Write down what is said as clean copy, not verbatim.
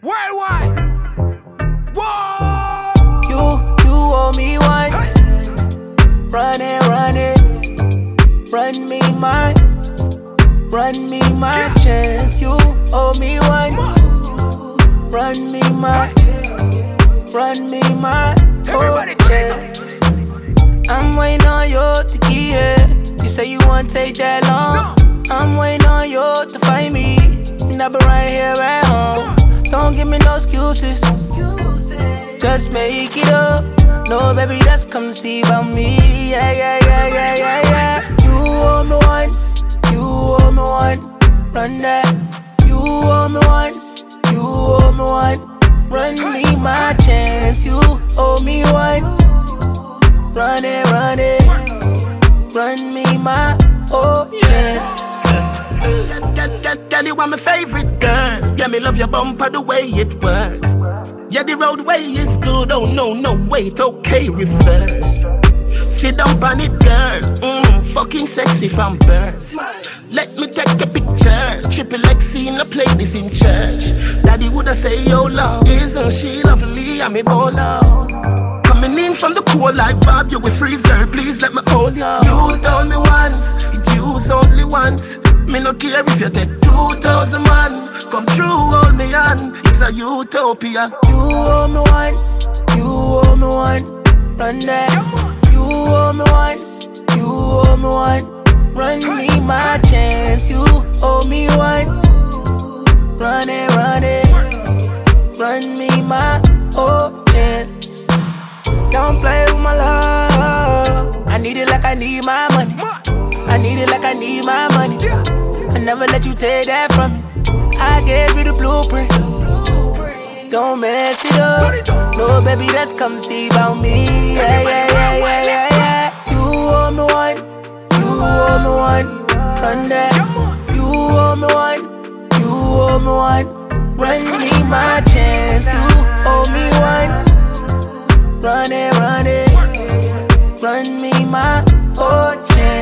Worldwide. Whoa. You owe me one. Hey. Run it. Run me my chance. You owe me one. Run me my Everybody chance. I'm waiting on you to get. You say you won't take that long. I'm waiting on you to find me. And I've been right here at home. Don't give me no excuses. Just make it up. No, baby, that's come see about me. Yeah. You owe me one. Run that. You owe me one. Run me my chance. You owe me one. Run it. Run me my chance. Girl, you are my favorite girl. Yeah, me love your bumper the way it work. Yeah, the roadway is good. Oh no, wait, okay, reverse. Sit down on it, girl. Fucking sexy from birth. Let me take a picture. Triple X seeing a play this in church. Daddy woulda say, yo, love, isn't she lovely? I'm a baller. Coming in from the cold like Bob, you will freeze, girl. Please let me hold ya. You told me once, use only once. Me no care if you take 2,000 man. Come true, hold me on. It's a utopia. You owe me one. Run that. You owe me one. Run me my chance. You owe me one. Run it. Run me my chance. Don't play with my love. I need it like I need my money. I need it like I need my money. I never let you take that from me. I gave you the blueprint. Don't mess it up. No, baby, that's come see about me. Yeah. You owe me one. Run that. You owe me one. Run me my chance. You owe me one. Run it. Run me my chance.